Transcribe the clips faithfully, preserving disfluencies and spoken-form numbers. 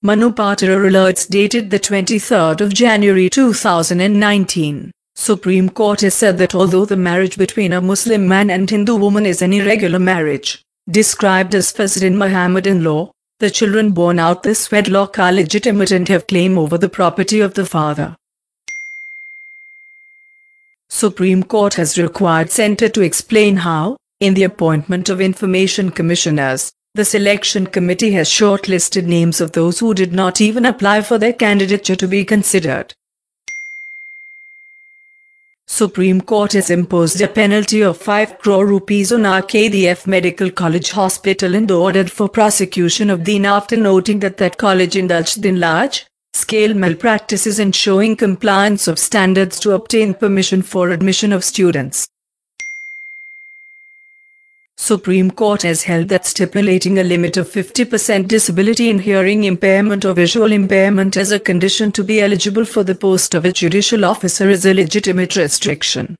Manu Patora alerts dated the twenty-third of January two thousand nineteen. Supreme Court has said that although the marriage between a Muslim man and Hindu woman is an irregular marriage, described as fasd in Mohammedan law, the children born out this wedlock are legitimate and have claim over the property of the father. Supreme Court has required Centre to explain how, in the appointment of information commissioners, the selection committee has shortlisted names of those who did not even apply for their candidature to be considered. Supreme Court has imposed a penalty of five crore rupees on R K D F Medical College Hospital and ordered for prosecution of Deen after noting that that college indulged in large-scale malpractices and showing compliance of standards to obtain permission for admission of students. Supreme Court has held that stipulating a limit of fifty percent disability in hearing impairment or visual impairment as a condition to be eligible for the post of a judicial officer is a legitimate restriction.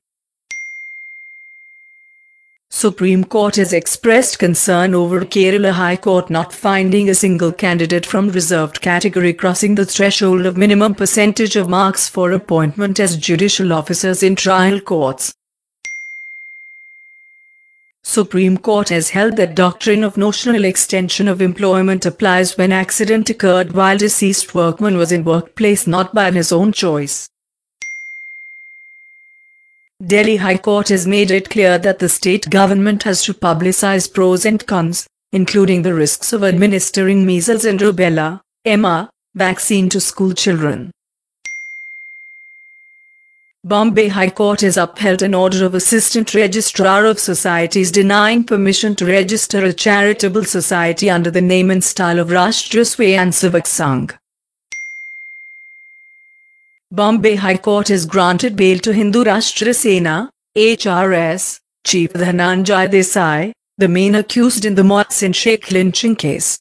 Supreme Court has expressed concern over Kerala High Court not finding a single candidate from reserved category crossing the threshold of minimum percentage of marks for appointment as judicial officers in trial courts. Supreme Court has held that doctrine of notional extension of employment applies when accident occurred while deceased workman was in workplace not by his own choice. Delhi High Court has made it clear that the state government has to publicize pros and cons, including the risks of administering measles and rubella, M R, vaccine to school children. Bombay High Court has upheld an order of Assistant Registrar of Societies denying permission to register a charitable society under the name and style of Rashtriya Swayamsevak Sangh. Bombay High Court has granted bail to Hindu Rashtriya Sena, H R S, Chief Dhananjay Desai, the main accused in the Mohsin Sheikh lynching case.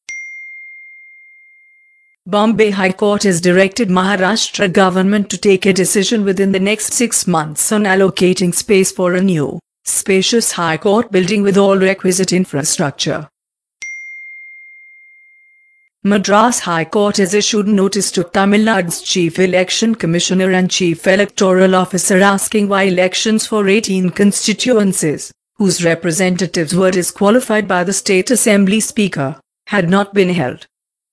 Bombay High Court has directed Maharashtra government to take a decision within the next six months on allocating space for a new, spacious High Court building with all requisite infrastructure. Madras High Court has issued notice to Tamil Nadu's Chief Election Commissioner and Chief Electoral Officer asking why elections for eighteen constituencies, whose representatives were disqualified by the State Assembly Speaker, had not been held.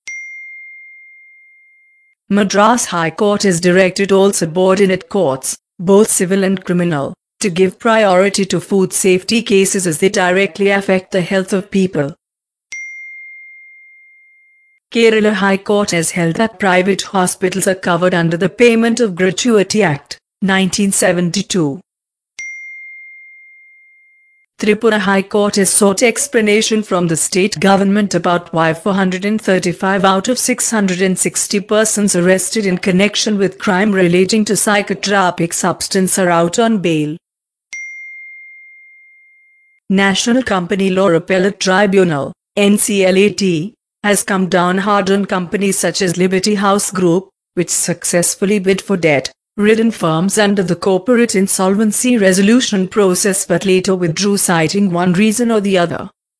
Madras High Court has directed all subordinate courts, both civil and criminal, to give priority to food safety cases as they directly affect the health of people. Kerala High Court has held that private hospitals are covered under the Payment of Gratuity Act, nineteen seventy-two. Tripura High Court has sought explanation from the state government about why four hundred thirty-five out of six hundred sixty persons arrested in connection with crime relating to psychotropic substance are out on bail. National Company Law Appellate Tribunal, N C L A T, has come down hard on companies such as Liberty House Group, which successfully bid for debt-ridden firms under the corporate insolvency resolution process but later withdrew citing one reason or the other.